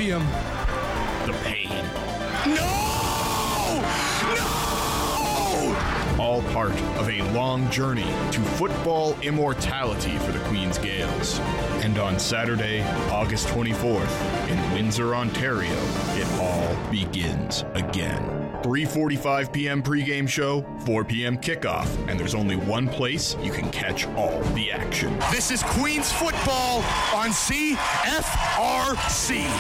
Stadium. The pain. No! All part of a long journey to football immortality for the Queen's Gaels. And on Saturday, August 24th, in Windsor, Ontario, it all begins again. 3:45 p.m. pregame show, 4 p.m. kickoff, and there's only one place you can catch all the action. This is Queens football on CFRC.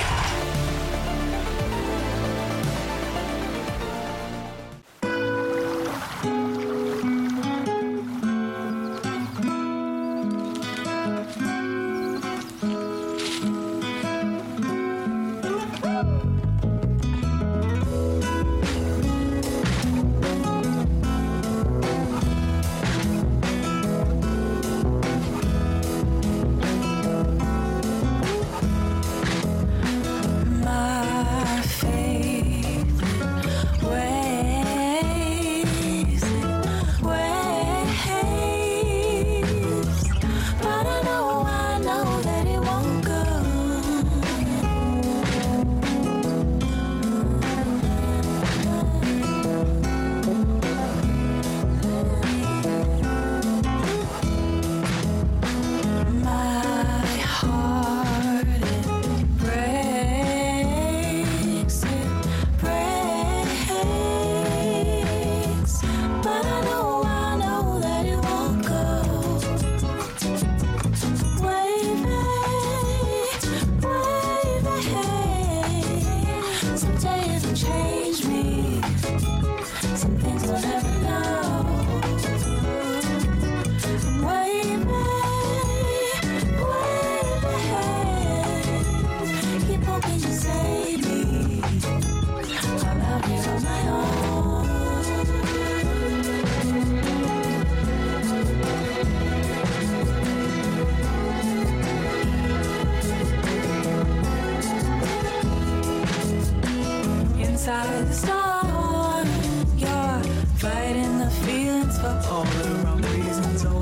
Inside the storm, you're fighting the feelings for all the wrong reasons. So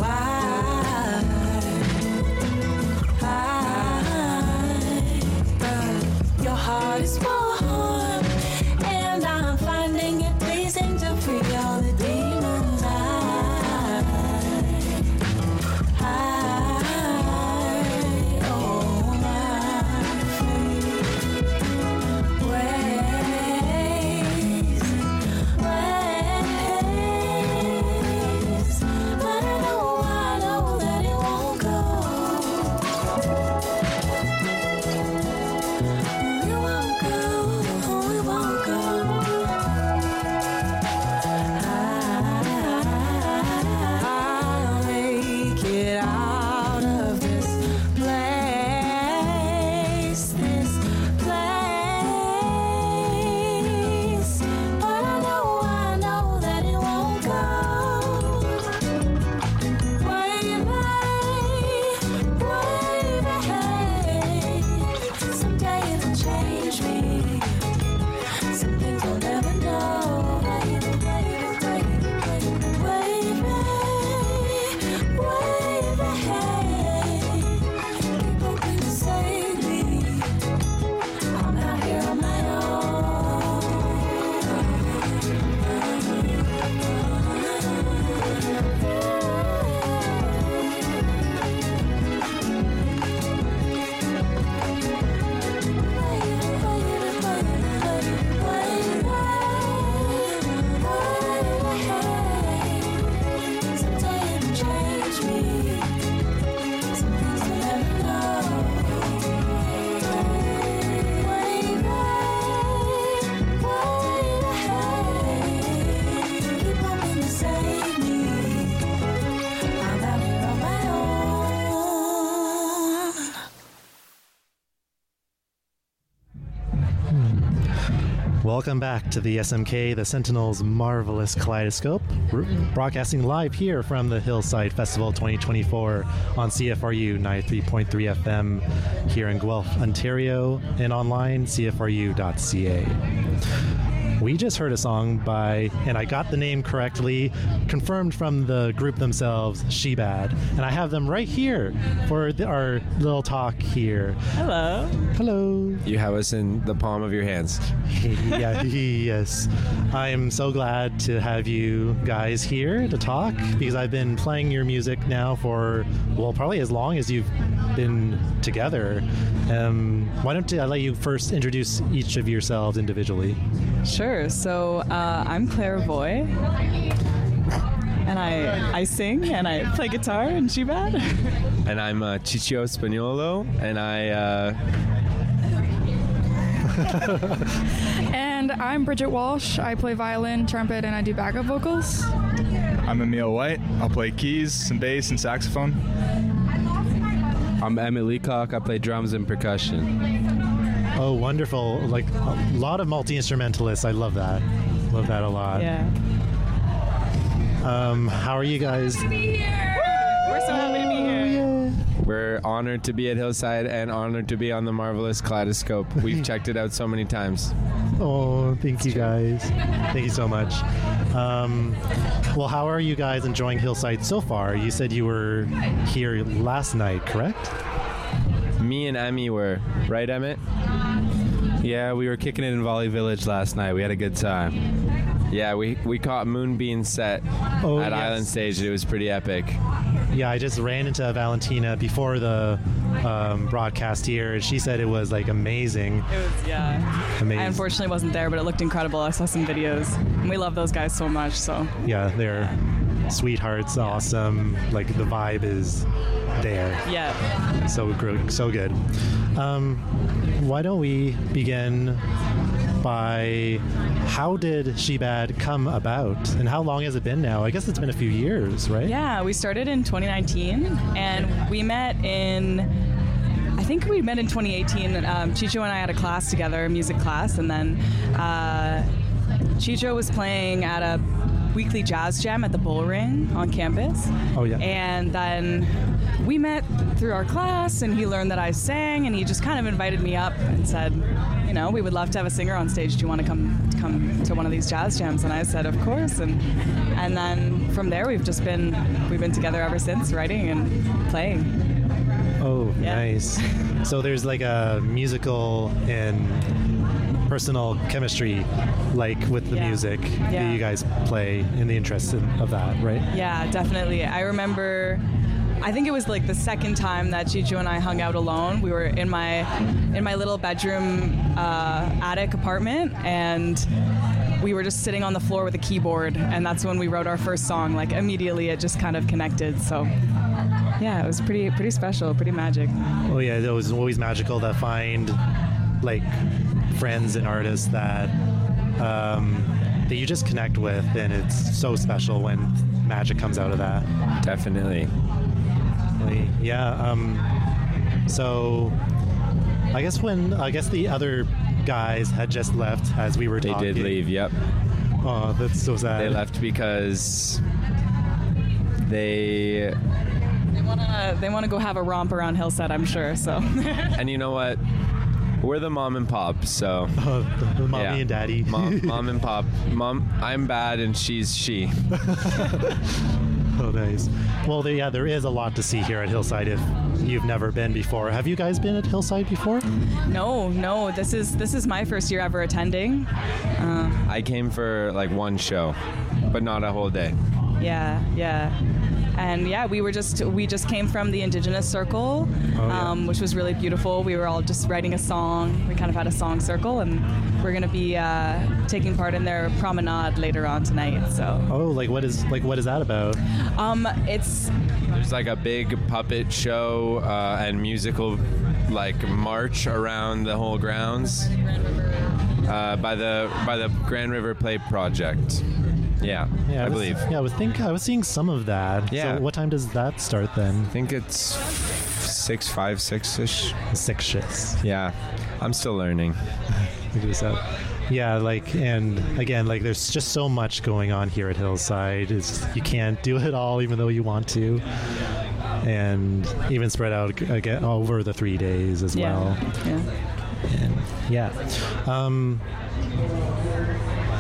but your heart is warm, and I'm finding it pleasing to free all the demons. Welcome back to the SMK, the Sentinel's Marvelous Kaleidoscope. We're broadcasting live here from the Hillside Festival 2024 on CFRU 93.3 FM here in Guelph, Ontario, and online, cfru.ca. we just heard a song by, and I got the name correctly, confirmed from the group themselves, Shebad. And I have them right here for our little talk here. Hello. Hello. You have us in the palm of your hands. Yeah, yes. I'm so glad to have you guys here to talk because I've been playing your music now for, well, probably as long as you've been together. Why don't I let you first introduce each of yourselves individually? Sure. So I'm Claire Voy, and I sing and I play guitar in Shebad. And I'm Chicho Spagnolo, and And I'm Bridget Walsh. I play violin, trumpet, and I do backup vocals. I'm Emil White. I'll play keys, some bass, and saxophone. I'm Emmett Leacock. I play drums and percussion. Oh, wonderful. Like a lot of multi-instrumentalists. I love that. Love that a lot. Yeah. How are you guys? We're so happy to be here. we're honored to be at Hillside and honored to be on the Marvelous Kaleidoscope. We've checked it out so many times. Oh, thank you guys. Thank you so much. Well, how are you guys enjoying Hillside so far? You said you were here last night, correct? Me and Emmy were, right, Emmett? Yeah, we were kicking it in Volley Village last night. We had a good time. Yeah, we caught Moonbeam set at yes. Island Stage. It was pretty epic. Yeah, I just ran into Valentina before the broadcast here, and she said it was like amazing. It was, yeah. Amazing. I unfortunately wasn't there, but it looked incredible. I saw some videos, and we love those guys so much. So Yeah, they're sweethearts, awesome. Like the vibe is there. yeah. So good. Why don't we begin by how did Shebad come about, and how long has it been now? I guess it's been a few years, right? Yeah, we started in 2019, and we met in, I think we met in 2018. Chicho and I had a class together, a music class, and then Chicho was playing at a weekly jazz jam at the Bull Ring on campus. Oh, yeah. And then we met through our class, and he learned that I sang, and he just kind of invited me up and said, you know, we would love to have a singer on stage. Do you want to come to one of these jazz jams? And I said, of course. And then from there, we've been together ever since, writing and playing. Oh, Yeah. nice. So there's like a musical and personal chemistry, like with the Yeah. music Yeah. that you guys play in the interest of that, right? Yeah, definitely. I remember, I think it was like the second time that Chicho and I hung out alone. We were in my little bedroom attic apartment, and we were just sitting on the floor with a keyboard, and that's when we wrote our first song. Like immediately it just kind of connected. So yeah, it was pretty special, pretty magic. Oh yeah, it was always magical to find like friends and artists that you just connect with, and it's so special when magic comes out of that. Definitely. Yeah. So I guess the other guys had just left as we were They talking. did leave, yep. Oh, that's so sad. They left because they want to go have a romp around Hillside, I'm sure. So and you know what? We're the mom and pop, so the mommy yeah. and daddy. Mom and pop. Mom, I'm bad and she's she. Oh, nice. Well, there is a lot to see here at Hillside if you've never been before. Have you guys been at Hillside before? no, this is my first year ever attending. I came for like one show, but not a whole day. Yeah. And yeah, we just came from the Indigenous Circle, which was really beautiful. We were all just writing a song. We kind of had a song circle, and we're gonna be taking part in their promenade later on tonight. So. Oh, what is that about? There's like a big puppet show and musical like march around the whole grounds by the Grand River Play Project. Yeah, I believe. Yeah, I was seeing some of that. Yeah. So what time does that start then? I think it's 6-ish. 6 shifts. Yeah, I'm still learning. Figure this out. Yeah, and again, there's just so much going on here at Hillside. You can't do it all, even though you want to, and even spread out again over the 3 days as well. Yeah. And, yeah.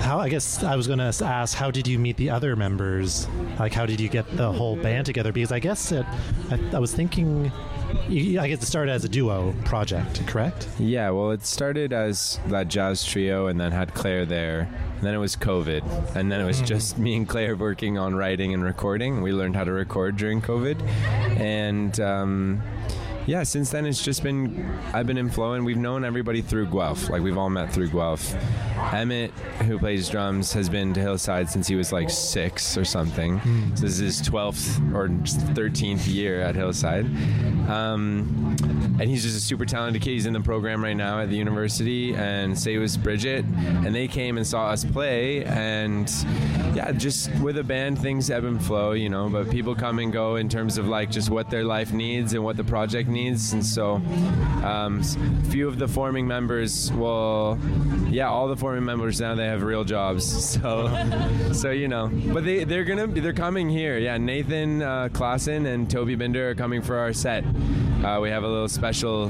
how, I guess I was going to ask, how did you meet the other members? Like, how did you get the whole band together? Because I guess I was thinking, I guess it started as a duo project, correct? Yeah, well, it started as that jazz trio and then had Claire there. And then it was COVID. And then it was just me and Claire working on writing and recording. We learned how to record during COVID. And yeah, since then it's just been, I've been in Flow, and we've known everybody through Guelph. Like, we've all met through Guelph. Emmett, who plays drums, has been to Hillside since he was like 6 or something. So this is his 12th or 13th year at Hillside. And he's just a super talented kid. He's in the program right now at the university, and so was Bridget, and they came and saw us play, and yeah, just with a band, things ebb and flow, you know, but people come and go in terms of like just what their life needs and what the project needs. And so few of the forming members, well, yeah, all the forming members now, they have real jobs, so you know, but they're coming here. Yeah, Nathan Klassen and Toby Binder are coming for our set. We have a little special.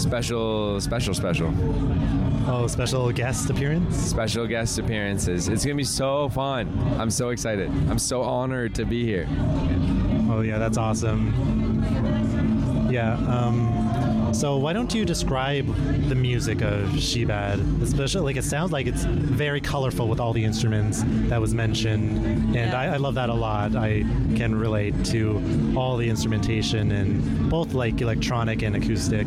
Oh, special guest appearance? Special guest appearances. It's going to be so fun. I'm so excited. I'm so honored to be here. Oh, yeah, that's awesome. Yeah, so why don't you describe the music of Shebad? Especially, like, it sounds like it's very colorful with all the instruments that was mentioned, and I love that a lot. I can relate to all the instrumentation, and both like electronic and acoustic.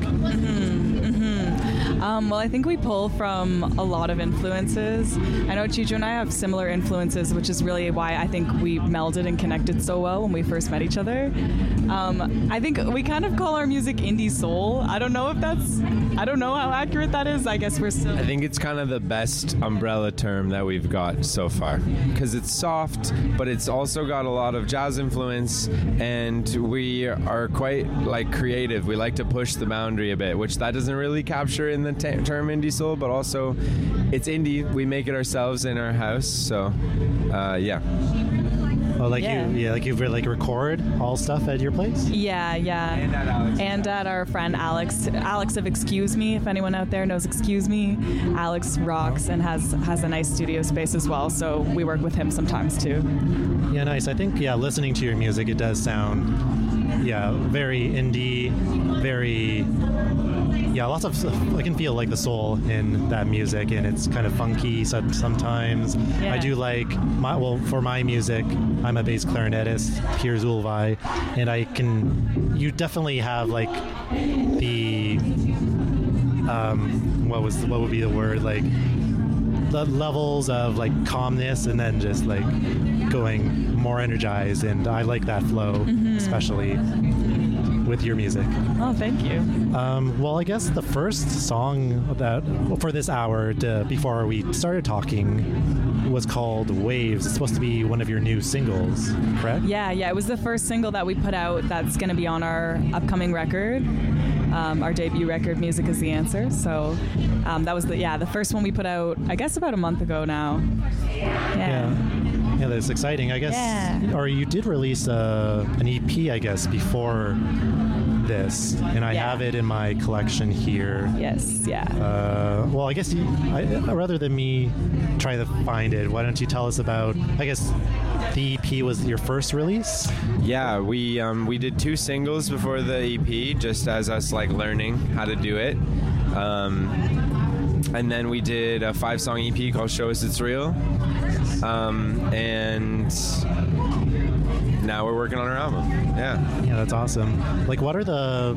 Well, I think we pull from a lot of influences. I know Chicho and I have similar influences, which is really why I think we melded and connected so well when we first met each other. I think we kind of call our music indie soul. I don't know how accurate that is. I guess we're still... I think it's kind of the best umbrella term that we've got so far, because it's soft, but it's also got a lot of jazz influence, and we are quite like creative. We like to push the boundary a bit, which that doesn't really capture in the term indie soul, but also it's indie. We make it ourselves in our house, so yeah. Oh, like you record all stuff at your place? Yeah. And at our friend Alex of Excuse Me, if anyone out there knows Excuse Me, Alex rocks and has a nice studio space as well, so we work with him sometimes too. Yeah, nice. I think, listening to your music, it does sound, very indie, very... Yeah, lots of, I can feel like the soul in that music, and it's kind of funky sometimes. Yeah. I do like, for my music, I'm a bass clarinetist, Piers Ulvai, and you definitely have like the, what would be the word, like the levels of like calmness and then just like going more energized, and I like that flow, especially with your music. Oh, thank you. Well, I guess the first song for this hour before we started talking was called Waves. It's supposed to be one of your new singles, correct? Yeah, it was the first single that we put out that's going to be on our upcoming record. Our debut record, Music is the Answer. So that was the first one we put out, I guess, about a month ago now. Yeah, that's exciting. I guess, or you did release an EP, I guess, before this, and I have it in my collection here. Yes, yeah. Well, I guess rather than me try to find it, why don't you tell us about, I guess, the EP was your first release? Yeah, we did 2 singles before the EP, just as us like learning how to do it. And then we did a 5-song EP called Show Us It's Real. And now we're working on our album. Yeah, that's awesome. Like, what are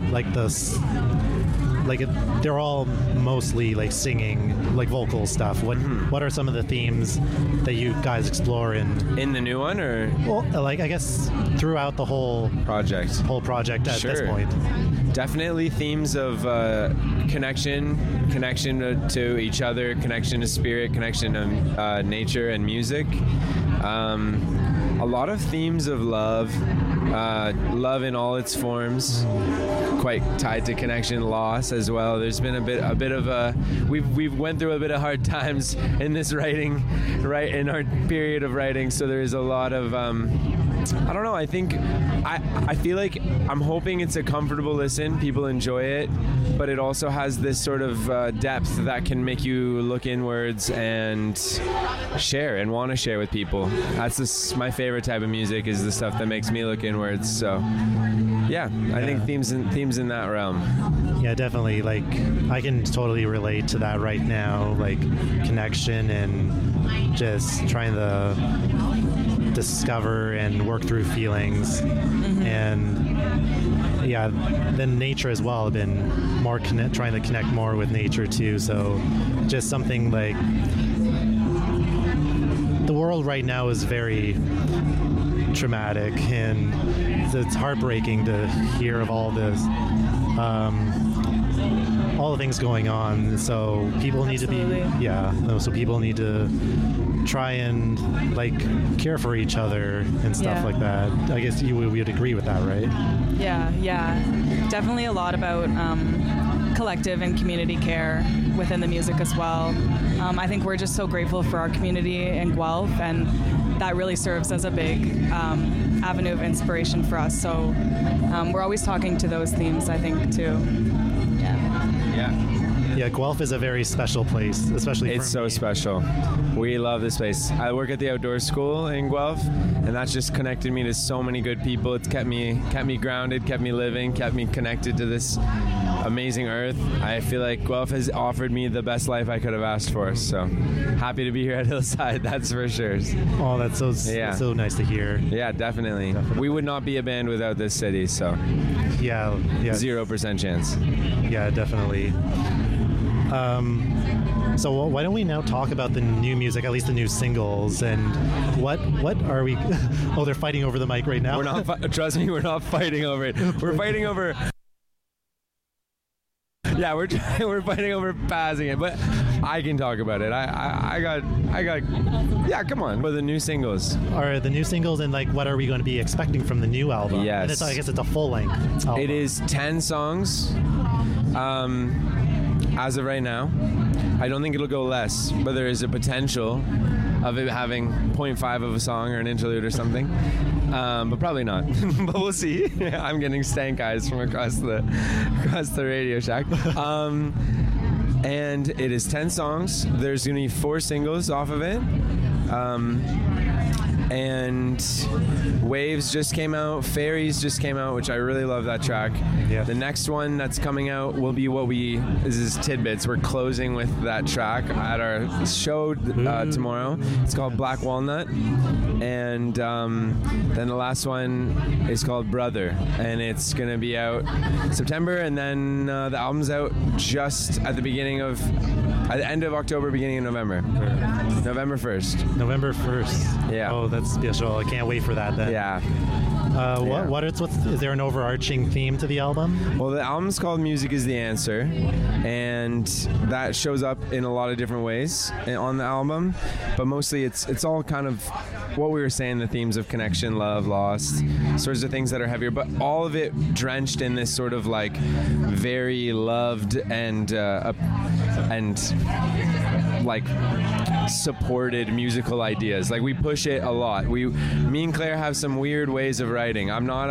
they're all mostly like singing, like vocal stuff. What are some of the themes that you guys explore in the new one, or like, I guess throughout the whole project at this point? Definitely themes of connection to each other, connection to spirit, connection to nature and music. A lot of themes of love in all its forms, quite tied to connection, loss as well. There's been a bit of we've went through a bit of hard times in this writing, right in our period of writing. So there's a lot of I don't know. I think I feel like I'm hoping it's a comfortable listen. People enjoy it, but it also has this sort of depth that can make you look inwards and share and want to share with people. That's my favorite type of music, is the stuff that makes me look inwards. So yeah, I think themes in that realm. Yeah, definitely. Like, I can totally relate to that right now. Like, connection and just trying to discover and work through feelings. And yeah, then nature as well. I've been more trying to connect more with nature too. So just something like, the world right now is very traumatic, and it's heartbreaking to hear of all this, all the things going on. So people need to be, so people need to try and like care for each other and stuff like that. I guess we would agree with that, right? Yeah, definitely a lot about collective and community care within the music as well. I think we're just so grateful for our community in Guelph, and that really serves as a big avenue of inspiration for us. So we're always talking to those themes, I think, too. Yeah, Guelph is a very special place, especially It's so special. We love this place. I work at the outdoor school in Guelph, and that's just connected me to so many good people. It's kept me grounded, kept me living, kept me connected to this amazing earth. I feel like Guelph has offered me the best life I could have asked for. So happy to be here at Hillside, that's for sure. Oh, that's so nice to hear. Yeah, definitely. We would not be a band without this city, so yeah. 0% chance. Yeah, definitely. So why don't we now talk about the new music, at least the new singles, and what are we? Oh, they're fighting over the mic right now. We're not. Trust me, we're not fighting over it. We're fighting over. Yeah, we're fighting over passing it, but I can talk about it. I got. Yeah, come on. But the new singles. Are the new singles, and like, what are we going to be expecting from the new album? Yes. And I guess it's a full length album. It is 10 songs. As of right now, I don't think it'll go less, but there is a potential of it having 0.5 of a song or an interlude or something, but probably not. But we'll see. I'm getting stank eyes from across the Radio Shack. And it is 10 songs. There's going to be 4 singles off of it. And Waves just came out, Fairies just came out, which I really love that track. Yeah. The next one that's coming out will be this is Tidbits. We're closing with that track at our show tomorrow. It's called Black Walnut. And then the last one is called Brother, and it's going to be out September, and then the album's out just at the end of October, beginning of November. November 1st. November 1st. Yeah. Oh, that's special. I can't wait for that then. Yeah. Is there an overarching theme to the album? Well, the album's called Music is the Answer, and that shows up in a lot of different ways on the album, but mostly it's all kind of what we were saying, the themes of connection, love, loss, sorts of things that are heavier, but all of it drenched in this sort of like very loved and like supported musical ideas. Like, we push it a lot. Me and Claire have some weird ways of writing. I'm not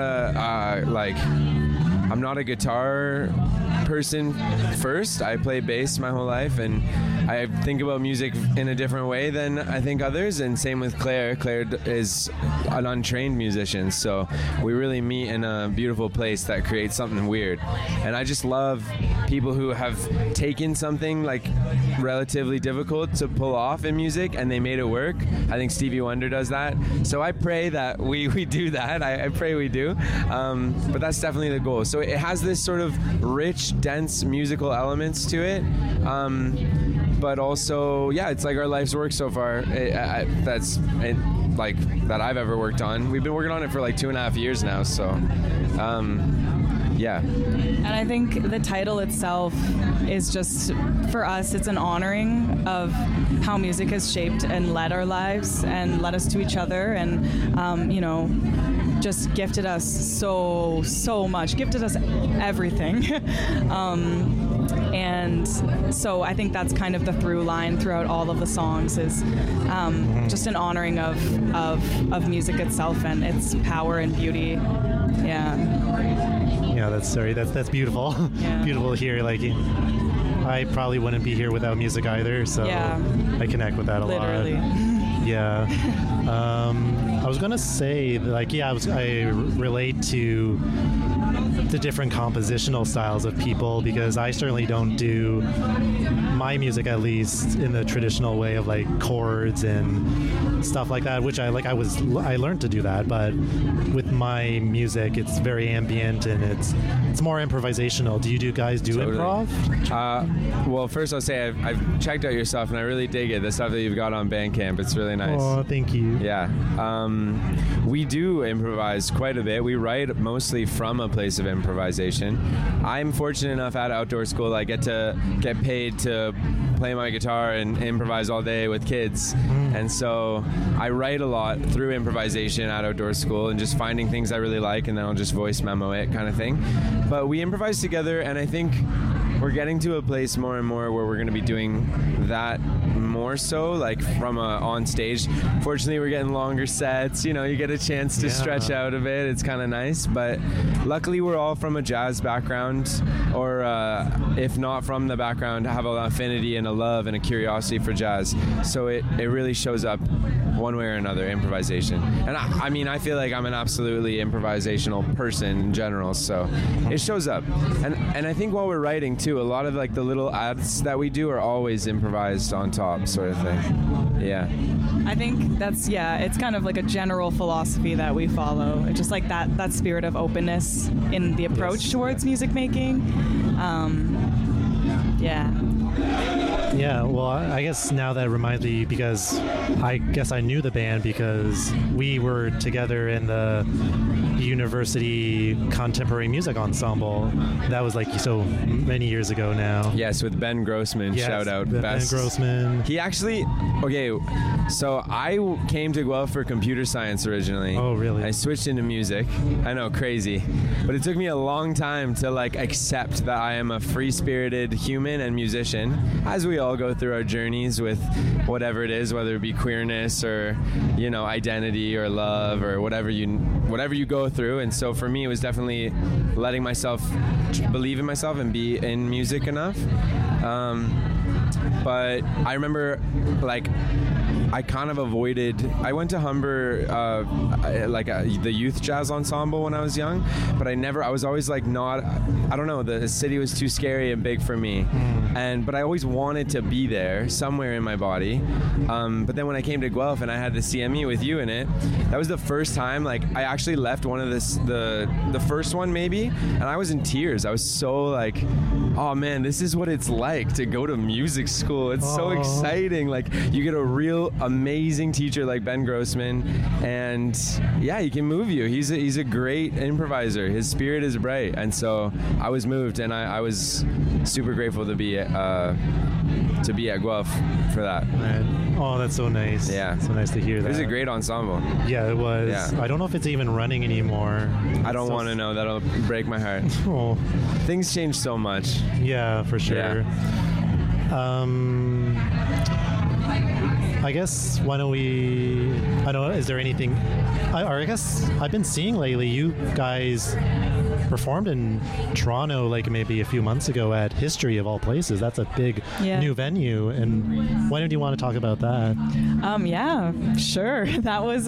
a guitar person first. I play bass my whole life, and I think about music in a different way than I think others, and same with Claire. Claire is an untrained musician, so we really meet in a beautiful place that creates something weird. And I just love people who have taken something like relatively difficult to pull off in music and they made it work. I think Stevie Wonder does that, so I pray that we do that. I pray we do, but that's definitely the goal. So it has this sort of rich, dense musical elements to it, but also, yeah, it's like our life's work so far. Like that I've ever worked on. We've been working on it for like 2.5 years now, so yeah. And I think the title itself is just, for us, it's an honoring of how music has shaped and led our lives and led us to each other, and just gifted us so much, gifted us everything. And so I think that's kind of the through line throughout all of the songs is just an honoring of music itself and its power and beauty. Yeah, that's beautiful. Yeah. Beautiful to hear. Like, I probably wouldn't be here without music either, so I connect with that a Literally. lot. Yeah. I was gonna say, like, I relate to the different compositional styles of people, because I certainly don't do my music, at least in the traditional way of like chords and stuff like that, which I learned to do that, but with my music it's very ambient and it's more improvisational. Do you guys do improv? Well, first I'll say I've checked out your stuff and I really dig it, the stuff that you've got on Bandcamp. It's really nice. Oh, thank you. Yeah. We do improvise quite a bit. We write mostly from a place of improvisation. I'm fortunate enough at Outdoor School I get paid to play my guitar and improvise all day with kids. And so I write a lot through improvisation at Outdoor School and just finding things I really like, and then I'll just voice memo it kind of thing. But we improvise together, and I think we're getting to a place more and more where we're going to be doing that more so, like from on stage. Fortunately, we're getting longer sets. You get a chance to stretch out a bit. It's kind of nice. But luckily, we're all from a jazz background, or if not from the background, have an affinity and a love and a curiosity for jazz. So it really shows up one way or another, improvisation. And I feel like I'm an absolutely improvisational person in general, so it shows up. And I think while we're writing too, a lot of like the little ads that we do are always improvised on top, sort of thing. Yeah. I think that's, it's kind of like a general philosophy that we follow. It's just like that spirit of openness in the approach towards music making. Yeah, well, I guess now that reminds me, because I guess I knew the band because we were together in the university contemporary music ensemble. That was like so many years ago now. Yes, with Ben Grossman. Yes, shout out. Ben Grossman. He actually, so I came to Guelph for computer science originally. Oh, really? I switched into music. I know, crazy. But it took me a long time to like accept that I am a free-spirited human and musician, as we all go through our journeys with whatever it is, whether it be queerness or, identity or love or whatever you go through. And so for me, it was definitely letting myself believe in myself and be in music enough. But I remember, like, I kind of avoided. I went to Humber, the youth jazz ensemble when I was young, but I was always like not. I don't know. The city was too scary and big for me, but I always wanted to be there somewhere in my body. But then when I came to Guelph and I had the CME with you in it, that was the first time. Like I actually left one of the first one maybe, and I was in tears. I was so like, oh man, this is what it's like to go to music school. It's so exciting. Like you get a real amazing teacher like Ben Grossman, and he can move you. He's a great improviser. His spirit is bright, and so I was moved, and I was super grateful to be at Guelph for that. Right. Oh, that's so nice. Yeah, so nice to hear that. It was a great ensemble. Yeah, it was. Yeah. I don't know if it's even running anymore. I don't want to know. That'll break my heart. Oh, things change so much. Yeah, for sure. Yeah. I guess why don't we? I don't know. Is there anything? I guess I've been seeing lately. You guys performed in Toronto like maybe a few months ago at History of all places. That's a big new venue. And why don't you want to talk about that? Yeah, sure. That was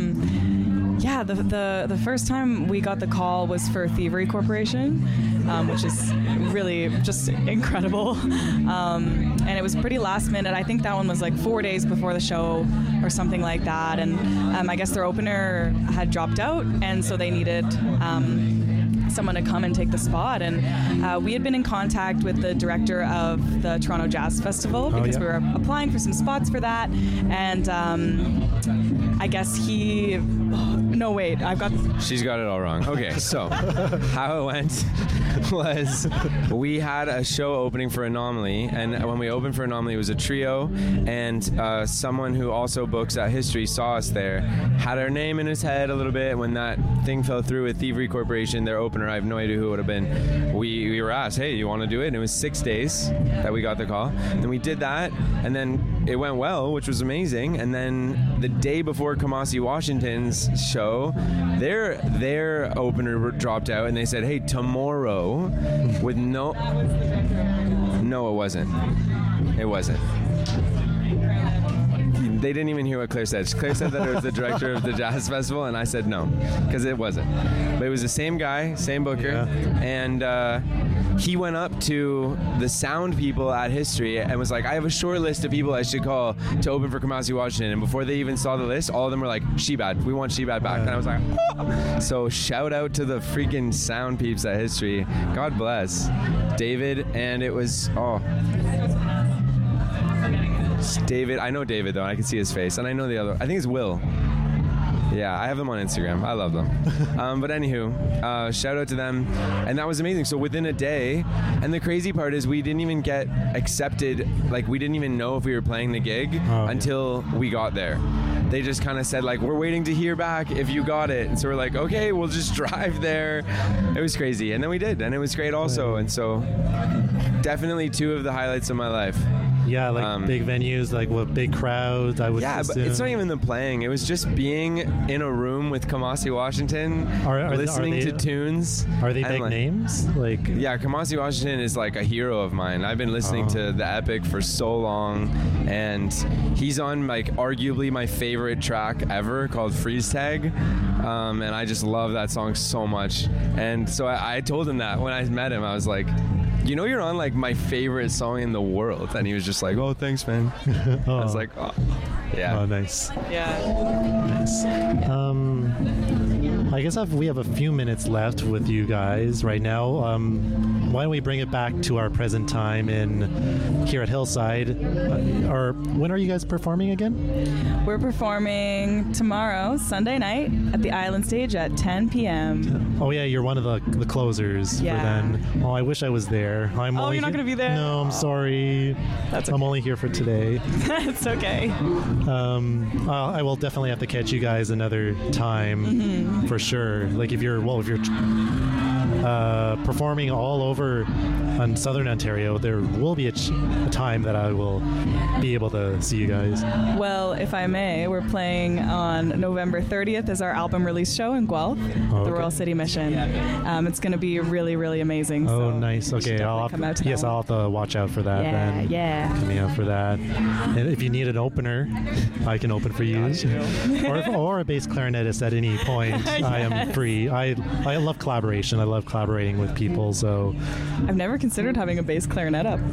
the first time we got the call was for Thievery Corporation, which is really just incredible. And it was pretty last minute. I think that one was like 4 days before the show or something like that. And I guess their opener had dropped out, and so they needed someone to come and take the spot. And we had been in contact with the director of the Toronto Jazz Festival because we were applying for some spots for that. And I guess he No, wait. I've got. She's got it all wrong. Okay, so how it went was we had a show opening for Anomaly, and when we opened for Anomaly, it was a trio, and someone who also books at History saw us there, had our name in his head a little bit. When that thing fell through with Thievery Corporation, their opener, I have no idea who it would have been. We were asked, hey, you want to do it? And it was 6 days that we got the call. And we did that, and then it went well, which was amazing. And then the day before Kamasi Washington's show, their opener dropped out, and they said, hey, tomorrow, with no, it wasn't. It wasn't. They didn't even hear what Claire said. Claire said that it was the director of the Jazz Festival, and I said no, because it wasn't. But it was the same guy, same booker, and he went up to the sound people at History and was like, I have a short list of people I should call to open for Kamasi Washington. And before they even saw the list, all of them were like, Shebad, we want Shebad back. And I was like, oh. So shout out to the freaking sound peeps at History. God bless David. And it was, David. I know David, though. I can see his face. And I know the other. I think it's Will. Yeah, I have them on Instagram. I love them. But anywho, shout out to them. And that was amazing. So within a day, and the crazy part is we didn't even get accepted. Like, we didn't even know if we were playing the gig until we got there. They just kind of said, like, we're waiting to hear back if you got it. And so we're like, okay, we'll just drive there. It was crazy. And then we did. And it was great also. And so definitely two of the highlights of my life. Yeah, like big venues, like with big crowds. I would. Yeah, assume. But it's not even the playing. It was just being in a room with Kamasi Washington, listening to tunes. Are they big names? Like, yeah, Kamasi Washington is like a hero of mine. I've been listening to the Epic for so long, and he's on like arguably my favorite track ever called Freeze Tag, and I just love that song so much. And so I told him that when I met him. I was like, you know, you're on like my favorite song in the world. And he was just like, oh, thanks, man. I was like, oh, yeah. Oh, nice. Yeah. Nice. I guess we have a few minutes left with you guys right now. Why don't we bring it back to our present time here at Hillside? Or when are you guys performing again? We're performing tomorrow, Sunday night, at the Island Stage at 10 p.m. Oh, yeah, you're one of the closers for then. Oh, I wish I was there. You're not going to be there? No, I'm sorry. That's okay. I'm only here for today. It's okay. I will definitely have to catch you guys another time for sure. Like if you're performing all over on Southern Ontario, there will be a time that I will be able to see you guys. Well, if I may, we're playing on November 30th as our album release show in Guelph, the Royal City Mission. It's going to be really, really amazing. Oh, nice. Okay, I'll have to watch out for that then. Yeah. Coming out for that. And if you need an opener, I can open for you. or a bass clarinetist at any point. I am free. I love collaboration. I love collaborating with people. So I've never considered having a bass clarinet up.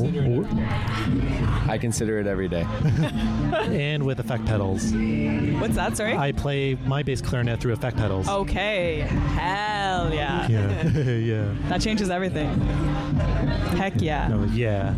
I consider it every day. And with effect pedals. What's that, sorry? I play my bass clarinet through effect pedals. Okay. Hell yeah. Yeah. That changes everything. Heck yeah. No, yeah.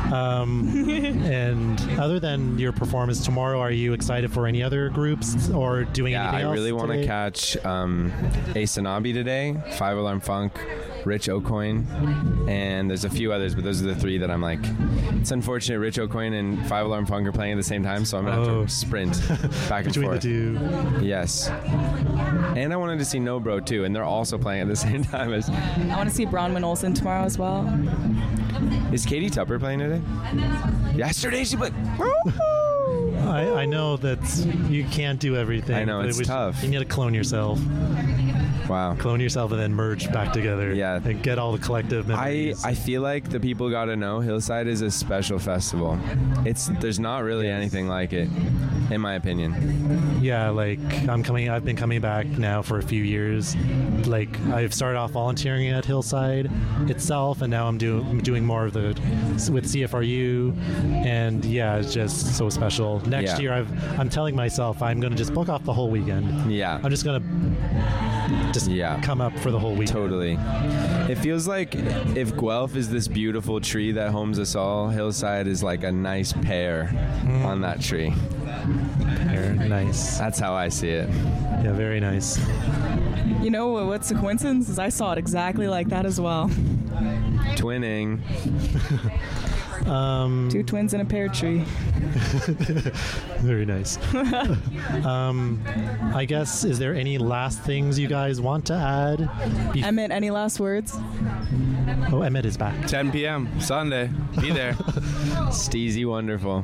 And other than your performance tomorrow, are you excited for any other groups or doing anything else? Yeah, I really want to catch Ace Anabi today, 5 Alarm Funk, Rich O'Coin, and there's a few others, but those are the three that I'm like, it's unfortunate Rich O'Coin and 5 Alarm Funk are playing at the same time, so I'm going to have to sprint back and between forth. Between the two. Yes. And I wanted to see No Bro too, and they're also playing at the same time as... I want to see Bronwyn Olsen tomorrow as well. Is Katie Tupper playing today? Yesterday she played... I know that you can't do everything. I know, it's tough. You need to clone yourself. Wow. Clone yourself and then merge back together. Yeah. And get all the collective memories. I feel like the people got to know Hillside is a special festival. There's not really anything like it, in my opinion. Yeah, like I've been coming back now for a few years. Like I've started off volunteering at Hillside itself, and now I'm doing more of with CFRU, and yeah, it's just so special. Next year, I'm telling myself I'm going to just book off the whole weekend. Yeah. I'm just going to just come up for the whole week. Totally. It feels like if Guelph is this beautiful tree that homes us all, Hillside is like a nice pear on that tree. Pear, nice. That's how I see it. Yeah, very nice. You know what's the coincidence is I saw it exactly like that as well. Twinning. Two twins in a pear tree. Very nice. I guess, is there any last things you guys want to add? Emmett, any last words? Oh, Emmett is back. 10 p.m. Sunday. Be there. Steezy wonderful.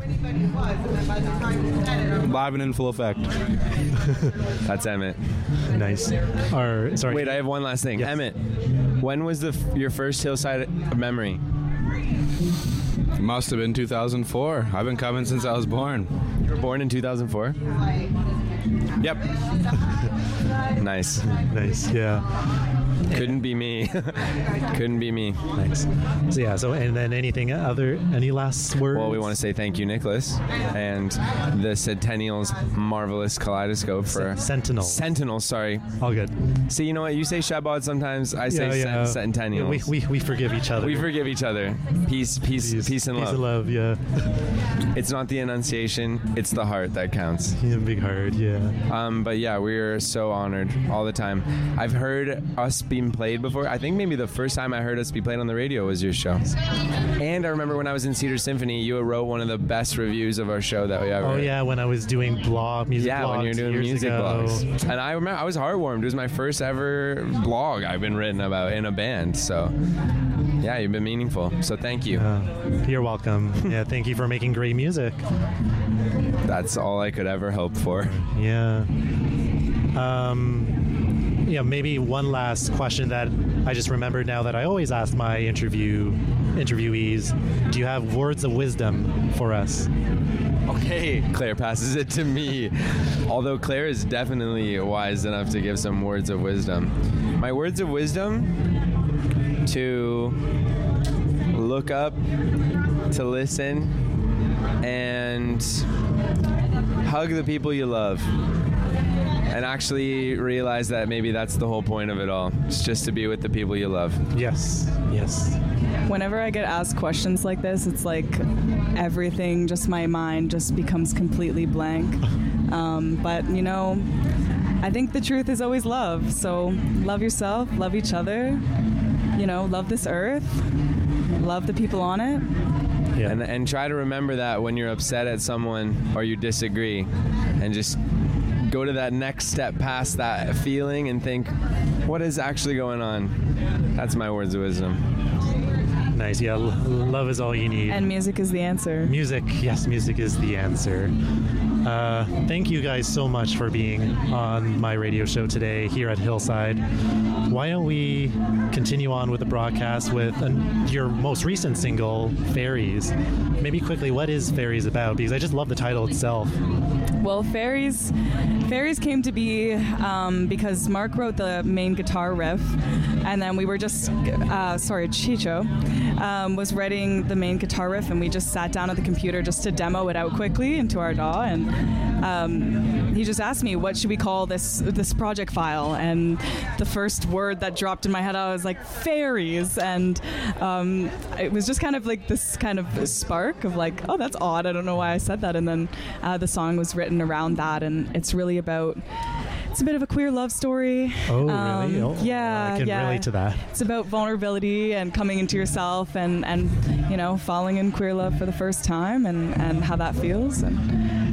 Live and in full effect. That's Emmett. Nice. Sorry. Wait, I have one last thing. Yes. Emmett, when was your first Hillside memory? Must have been 2004. I've been coming since I was born. You were born in 2004? Yep. Nice. Nice, yeah. Couldn't be me. Couldn't be me. Nice. So and then any last words? Well, we want to say thank you, Nicholas, and the Centennials Marvelous Kaleidoscope for Sentinels, sorry. All good. See, you know what? You say Shabbat sometimes. I say Centennials. We forgive each other. We forgive each other. Peace and love. Peace and love, yeah. It's not the enunciation, it's the heart that counts. Yeah, big heart, yeah. But yeah, we're so honored all the time. I've heard us being played before. I think maybe the first time I heard us be played on the radio was your show. And I remember when I was in Cedar Symphony, you wrote one of the best reviews of our show that we ever Oh, yeah, when I was doing music blogs. Yeah, when you were doing music blogs. And I remember I was heartwarmed. It was my first ever blog I've been written about in a band. So, yeah, you've been meaningful. So thank you. You're welcome. Yeah, thank you for making great music. That's all I could ever hope for. Yeah. Maybe one last question that I just remembered now that I always ask my interviewees. Do you have words of wisdom for us? Okay, Claire passes it to me. Although Claire is definitely wise enough to give some words of wisdom. My words of wisdom: to look up, to listen, and hug the people you love. And actually realize that maybe that's the whole point of it all. It's just to be with the people you love. Yes. Whenever I get asked questions like this, it's like everything, just my mind just becomes completely blank. But, I think the truth is always love. So love yourself, love each other, love this earth, love the people on it. Yeah. And try to remember that when you're upset at someone or you disagree, and just go to that next step past that feeling and think, what is actually going on? That's my words of wisdom. Nice. Yeah, love is all you need. And music is the answer. Music is the answer. Thank you guys so much for being on my radio show today here at Hillside. Why don't we continue on with the broadcast with your most recent single, Fairies. Maybe quickly, what is Fairies about? Because I just love the title itself. Well, Fairies came to be because Mark wrote the main guitar riff, and then we were just, Chicho was writing the main guitar riff, and we just sat down at the computer just to demo it out quickly into our DAW, and he just asked me, what should we call this project file? And the first word that dropped in my head, I was like, Fairies, and it was just kind of like this kind of spark of like, oh, that's odd, I don't know why I said that, and then the song was written around that, and it's really about, it's a bit of a queer love story. Oh, really? Oh, yeah, I can relate to that. It's about vulnerability and coming into yourself, and falling in queer love for the first time, and how that feels, and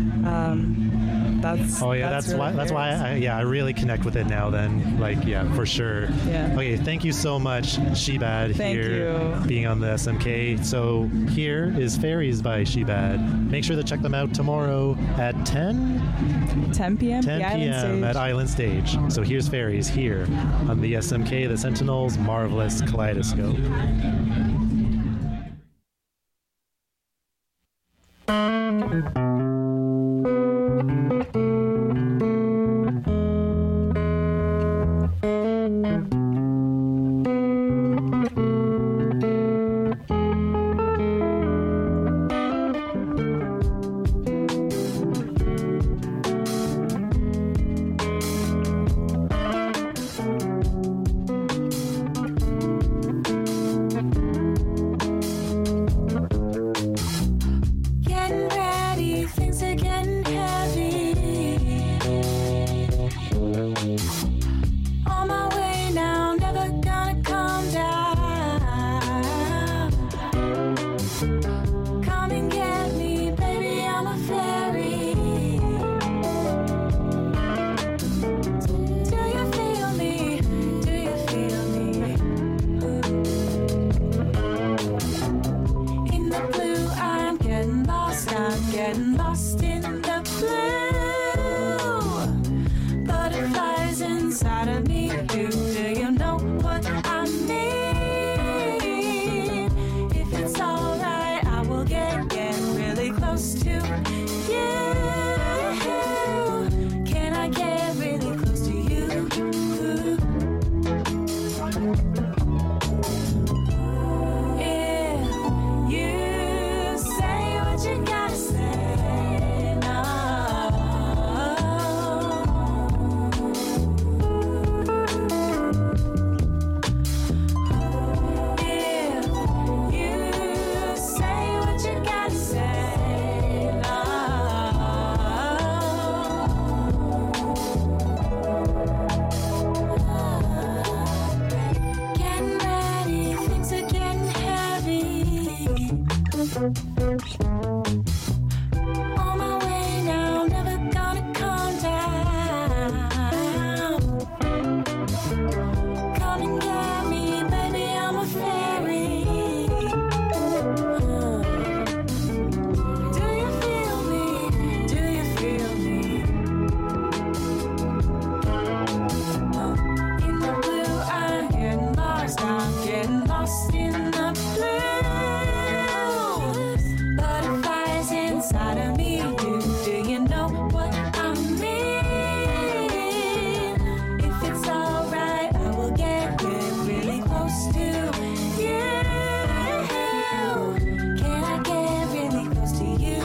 that's why I really connect with it now. Then, for sure. Yeah. Okay, thank you so much, Shebad, you. Being on the SMK. So here is Fairies by Shebad. Make sure to check them out tomorrow at 10 p.m. 10 p.m. at Island Stage. So here's Fairies here on the SMK, the Sentinels Marvelous Kaleidoscope. getting lost in the blue. Butterflies inside of me. Do you know what I mean? If it's alright, I will get really close to you. Can I get really close to you? If you say what you gotta say now. If you say what you gotta say now. Getting ready, things are getting heavy. On my way now, never gonna calm down. Come and get me, baby, I'm a fairy. Do you feel me? Do you feel me? In the blue, I'm getting lost. I'm getting lost in the blue. Butterflies inside of me. Do you know what I mean? If it's alright, I will get really close to you. Can I get really close to you?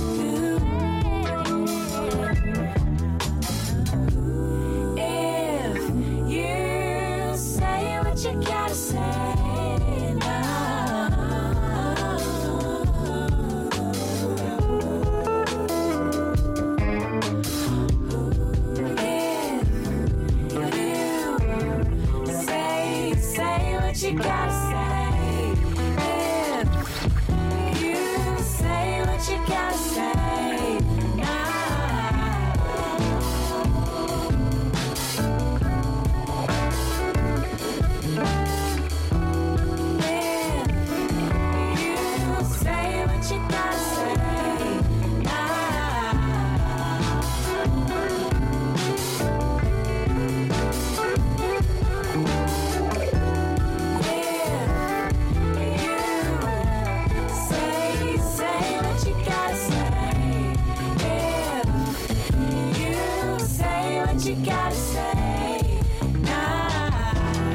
If you say what you gotta say now. If you say what you gotta say. If you say what you gotta say now. If you say what you gotta say now. Say what you gotta say. If you say what you gotta say now.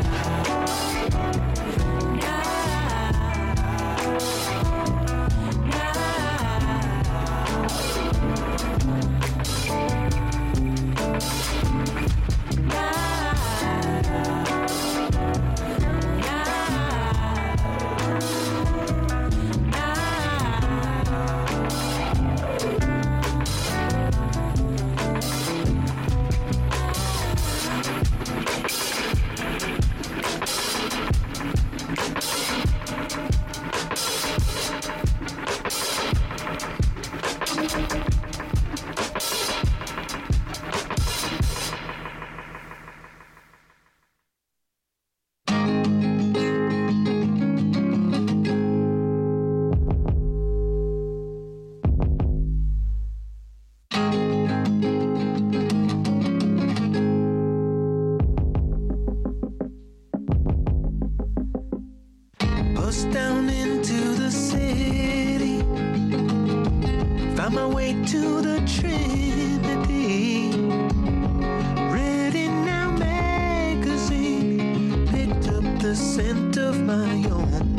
Bust down into the city. Found my way to the Trinity. Ready Now magazine. Picked up the scent of my own.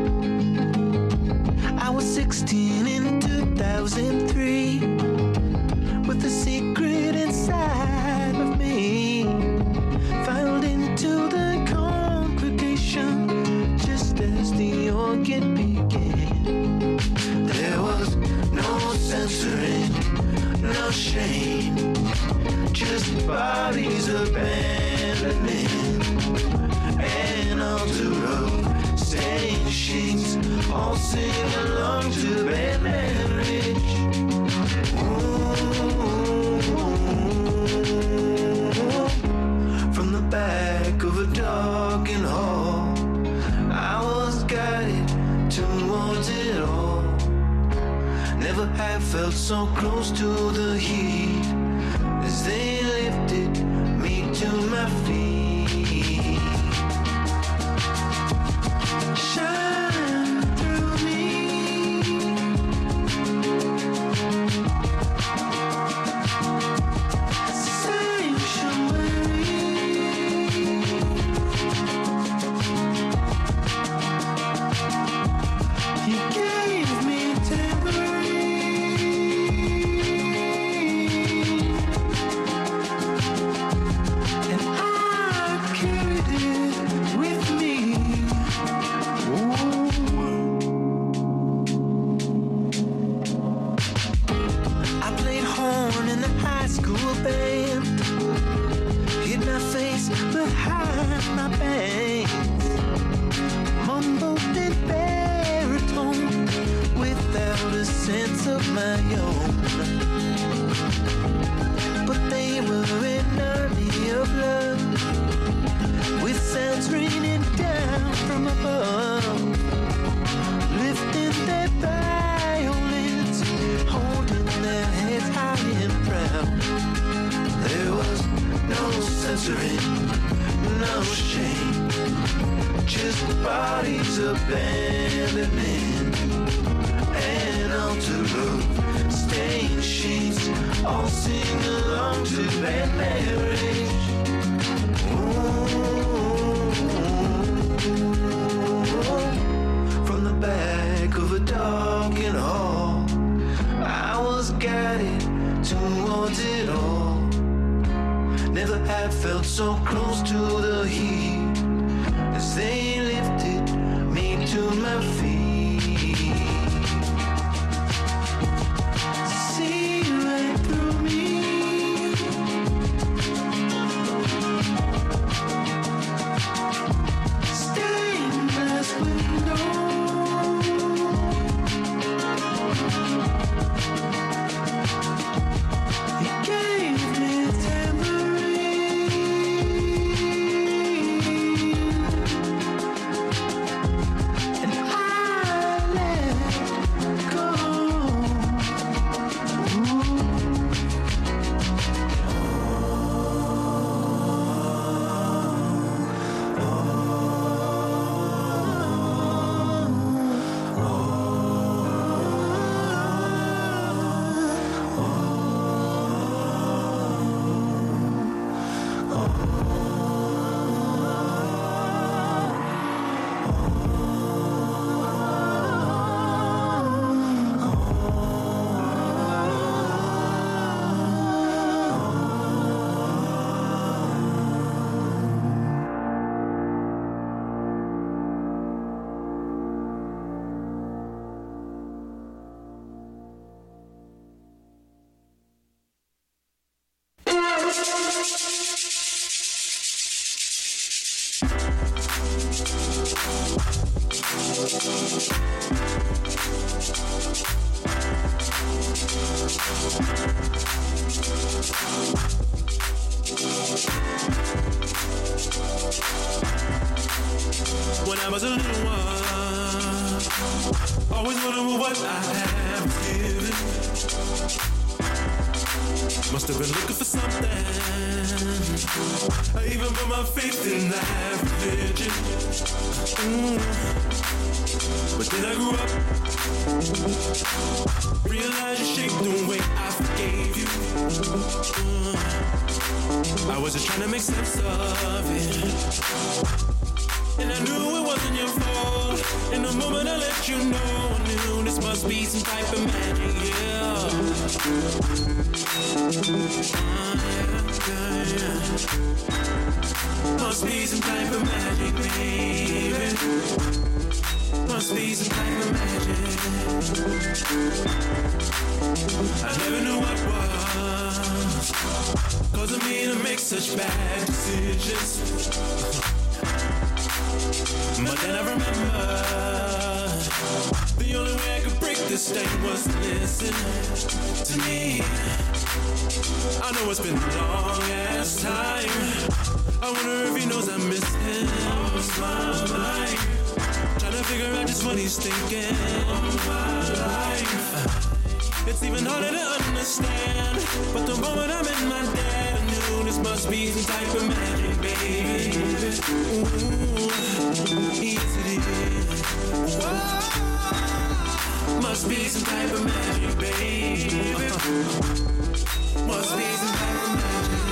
I was 16 in 2003. With a secret inside of me. Filed into the congregation. Just as the organ began, there was no censoring, no shame, just bodies abandoning an altar of stained sheets, all sing along to bad marriage. From the back of a darkened hall, I was guided towards it all. Never had felt so close to the heat as they lifted me to my feet. Shine through me. No shame, just bodies abandoning an altar of stained sheets. All sing along to bad marriage. From the back of a darkened hall, I was guided towards it all. Never had felt so close to the heat as they lifted me to my feet. See right through me. Stained glass window. It gave me When I was a little one, always wondering what I have given. Must have been looking for something. I even put my faith in that religion. But then I grew up, realized you shaped the way I forgave you. I wasn't trying to make sense of it, and I knew it wasn't your fault. In the moment I let you know, I knew this must be some type of magic, yeah. Must be some type of magic, baby. Must be some type of magic. I never knew what was causing me to make such bad decisions. But then I remembered the only way I could break this thing was to listen to me. I know it's been a long ass time. I wonder if he knows I miss him. All my life, trying to figure out just what he's thinking. All my life, It's even harder to understand. But the moment I met my dad, I knew this must be some type of magic, baby. Ooh, yes it is. Whoa. Must be some type of magic, baby. Must be some type of magic.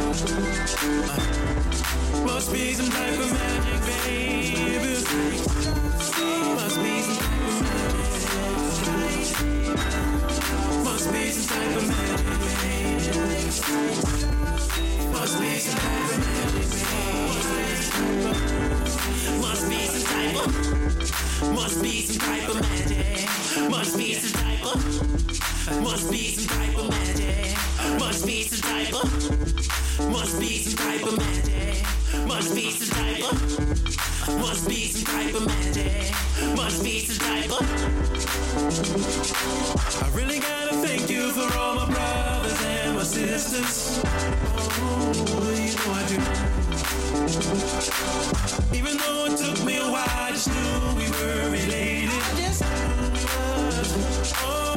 Must be some type of magic, baby. Must be some type of magic. Must be some type of magic. Must be some type of magic. Must be some type of. Must be some type of magic. Must be some type of. Must be some type of magic. Must be some type of. Must be some type of magic. Must be some type of. Must be some type of magic. Must be some type of. I really gotta thank you for all my brothers and my sisters. Oh, you know I do. Even though it took me a while, I just knew we were related. I just knew we were. Oh.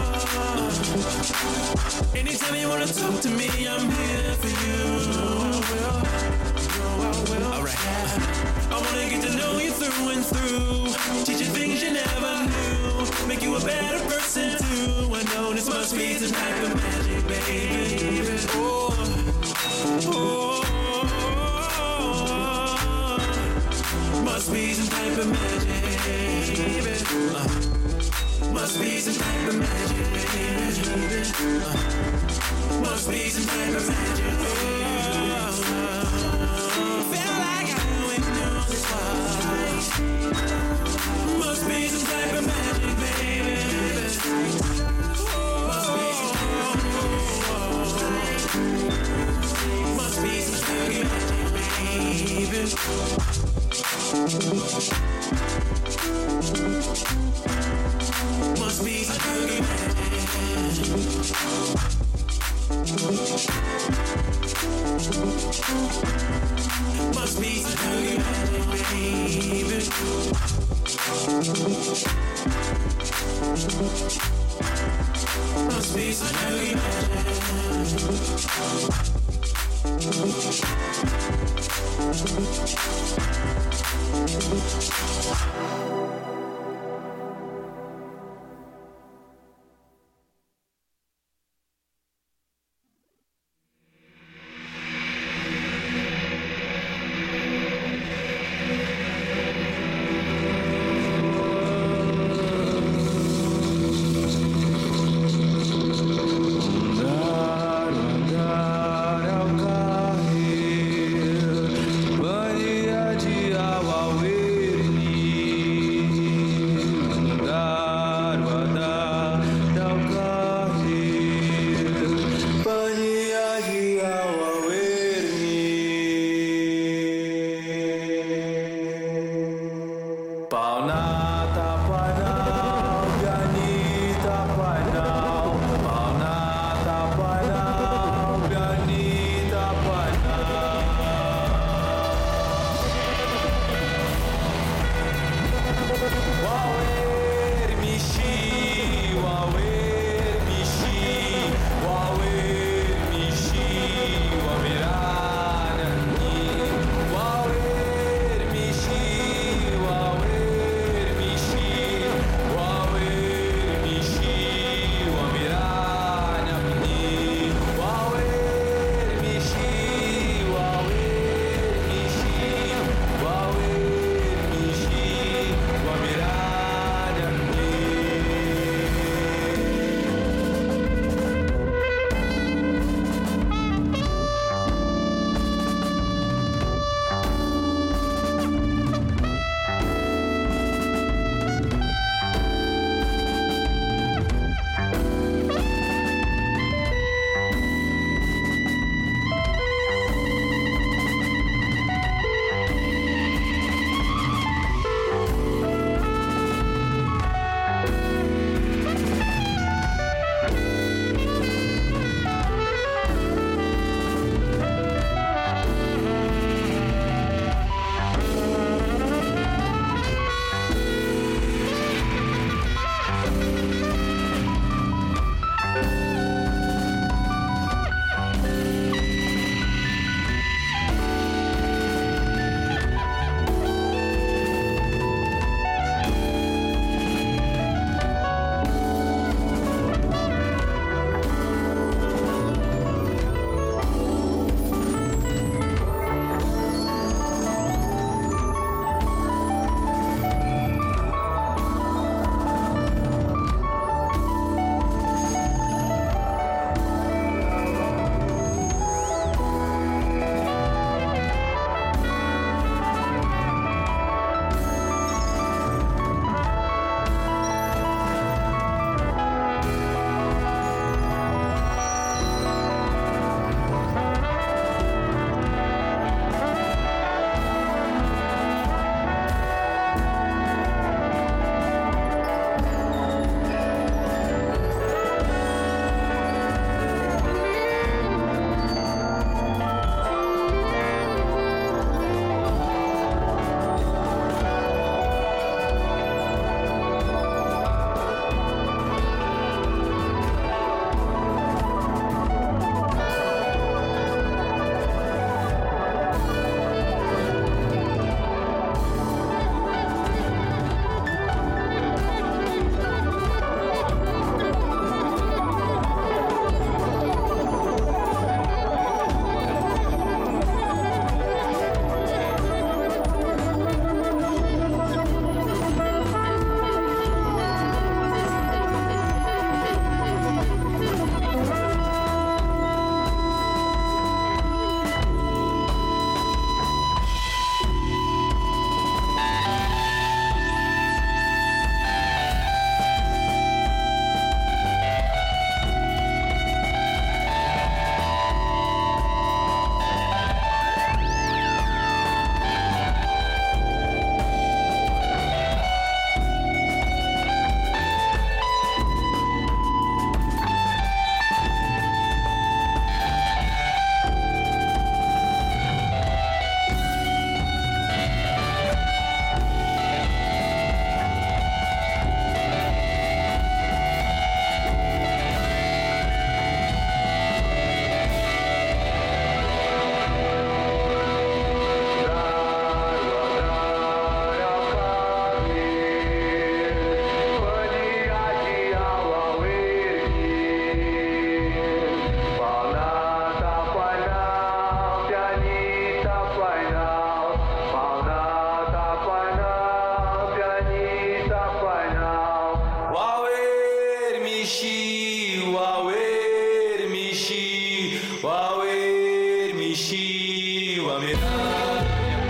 Anytime you wanna talk to me, I'm here for you. Alright. I wanna get to know you through and through. Teach you things you never knew. Make you a better person too. I know this must be some type of magic, baby. Oh, oh, must be some type of magic, baby. Must be some type of magic, baby. Must be some type of magic. Feel like I went through this fight. Must be some type of magic, baby. Must be some type of magic. Must be some type of magic, baby. Must be some type of magic. Must be some type of magic, baby. Must be some type of wawe mishi wamira.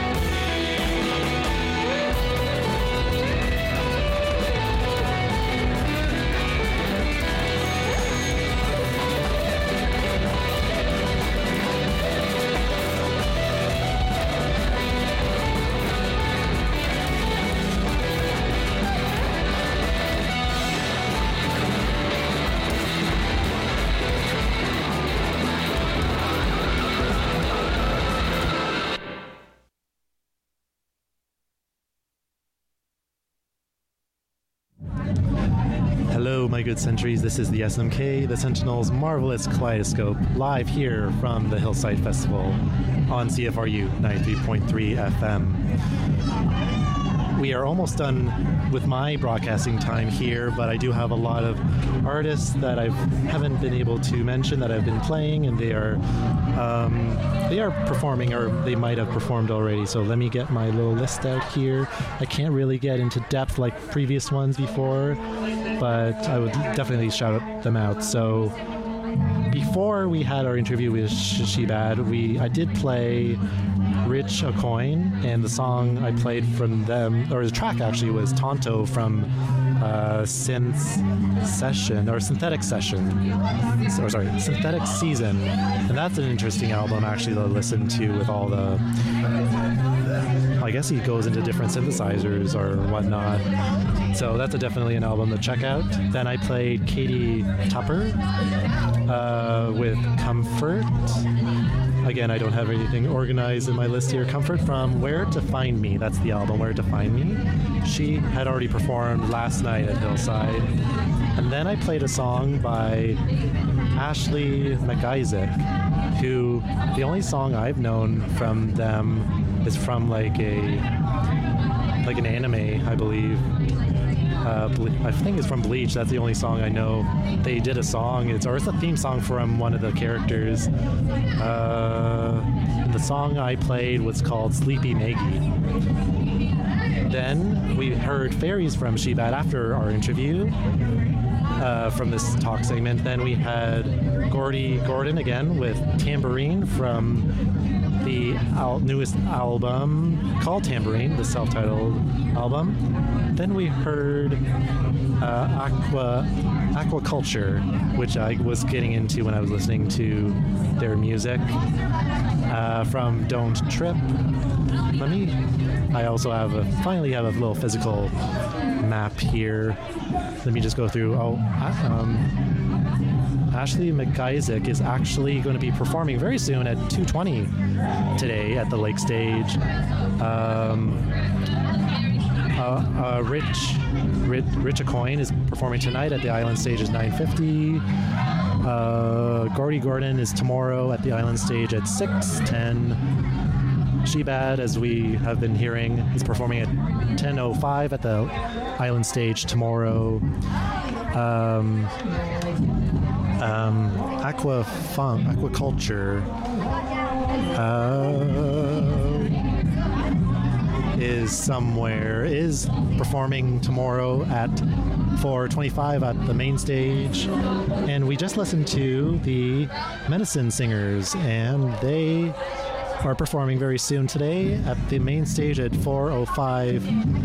Hello, my good sentries. This is the SMK, the Sentinel's Marvelous Kaleidoscope, live here from the Hillside Festival on CFRU 93.3 FM. We are almost done with my broadcasting time here, but I do have a lot of artists that I haven't been able to mention that I've been playing, and they are performing, or they might have performed already. So let me get my little list out here. I can't really get into depth like previous ones before, but I would definitely shout them out. So before we had our interview with Shebad, I did play Rich a Coin, and the song I played from them, or the track actually, was Tonto from Synthetic Season, and that's an interesting album actually to listen to with all the, I guess he goes into different synthesizers or whatnot, so that's definitely an album to check out. Then I played Katie Tupper with Comfort. Again, I don't have anything organized in my list here. Comfort from Where to Find Me. That's the album, Where to Find Me. She had already performed last night at Hillside. And then I played a song by Ashley McIsaac, who, the only song I've known from them is from like an anime, I believe. I think it's from Bleach. That's the only song I know. They did a song, it's a theme song from one of the characters. The song I played was called Sleepy Maggie. Then we heard Fairies from Shebad after our interview from this talk segment. Then we had Gordy Gordon again with Tambourine from the newest album called Tambourine, the self-titled album. Then we heard Aquaculture, which I was getting into when I was listening to their music, from Don't Trip. I also finally have a little physical map here. Let me just go through. Ashley McIsaac is actually going to be performing very soon at 2:20 today at the Lake Stage. Rich a Coin is performing tonight at the Island Stage at 9:50. Gordy Gordon is tomorrow at the Island Stage at 6:10. Shebad, as we have been hearing, is performing at 10:05 at the Island Stage tomorrow. Aquaculture is performing tomorrow at 4:25 at the main stage. And we just listened to the Medicine Singers, and they are performing very soon today at the main stage at 4:05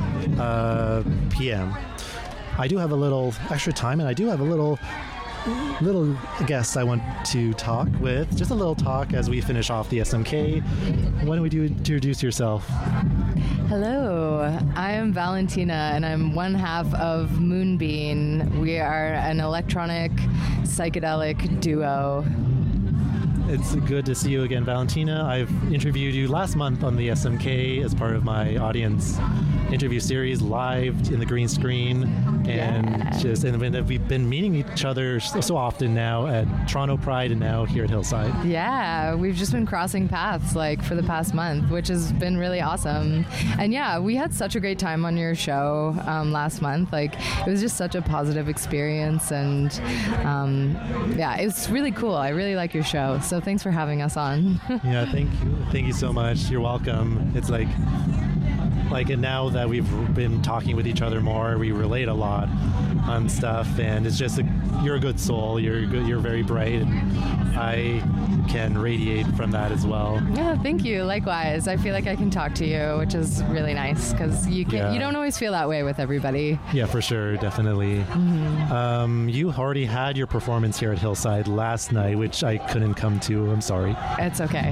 p.m. I do have a little extra time, and I do have a little guest I want to talk with. Just a little talk as we finish off the SMK. Why don't we introduce yourself? Hello, I am Valentina, and I'm one half of Moonbeam. We are an electronic psychedelic duo. It's good to see you again, Valentina. I've interviewed you last month on the SMK as part of my audience interview series live in the green screen, and we've been meeting each other so often now at Toronto Pride and now here at Hillside. Yeah, we've just been crossing paths like for the past month, which has been really awesome. And yeah, we had such a great time on your show last month. Like, it was just such a positive experience, and yeah, it was really cool. I really like your show, so thanks for having us on. Yeah, thank you so much. You're welcome. It's like like, and now that we've been talking with each other more, we relate a lot on stuff, and it's just you're a good soul. You're good. You're very bright, and I can radiate from that as well. Yeah, thank you. Likewise, I feel like I can talk to you, which is really nice because you don't always feel that way with everybody. Yeah, for sure, definitely. You already had your performance here at Hillside last night, which I couldn't come to. I'm sorry. It's okay.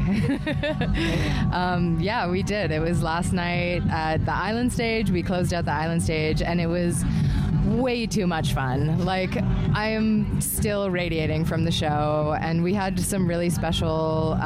Yeah, we did. It was last night at the Island Stage. We closed out the Island Stage, and it was way too much fun. Like, I am still radiating from the show, and we had some really special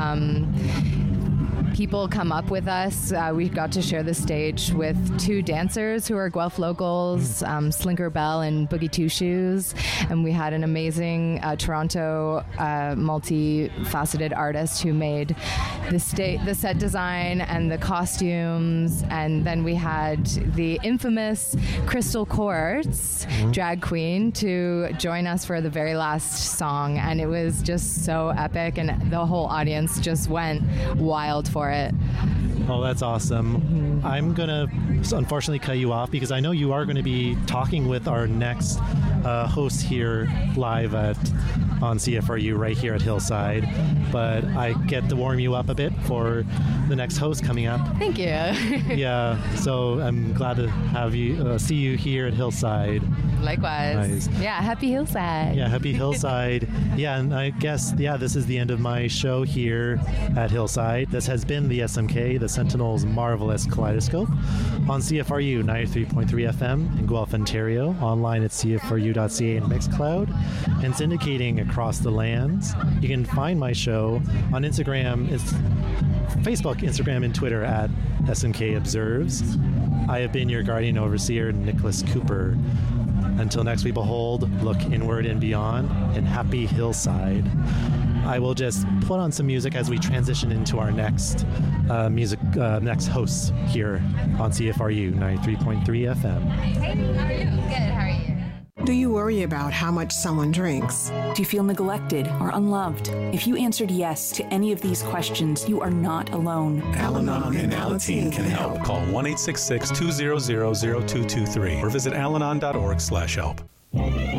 people come up with us. We got to share the stage with two dancers who are Guelph locals, Slinker Bell and Boogie Two Shoes, and we had an amazing Toronto multi-faceted artist who made the set design and the costumes, and then we had the infamous Crystal Quartz drag queen to join us for the very last song, and it was just so epic, and the whole audience just went wild for it. Oh, that's awesome. I'm going to unfortunately cut you off because I know you are going to be talking with our next host here live on CFRU right here at Hillside. But I get to warm you up a bit for the next host coming up. Thank you. Yeah, so I'm glad to have you see you here at Hillside. Likewise. Nice. Yeah, happy Hillside. Yeah, happy Hillside. Yeah, and I guess, this is the end of my show here at Hillside. This has been the SMK, the Sentinel's Marvelous Kaleidoscope, on CFRU 93.3 FM in Guelph, Ontario, online at CFRU.ca and Mixcloud, and syndicating across the lands. You can find my show on Instagram. It's Facebook, Instagram, and Twitter at SMK Observes. I have been your guardian overseer, Nicholas Cooper. Until next we behold, look inward and beyond, and happy Hillside. I will just put on some music as we transition into our next next hosts here on CFRU 93.3 FM. Hey, how are you? Good, how are you? Do you worry about how much someone drinks? Do you feel neglected or unloved? If you answered yes to any of these questions, you are not alone. Al-Anon and Alateen can help. Call 1-866-200-0223 or visit alanon.org/help.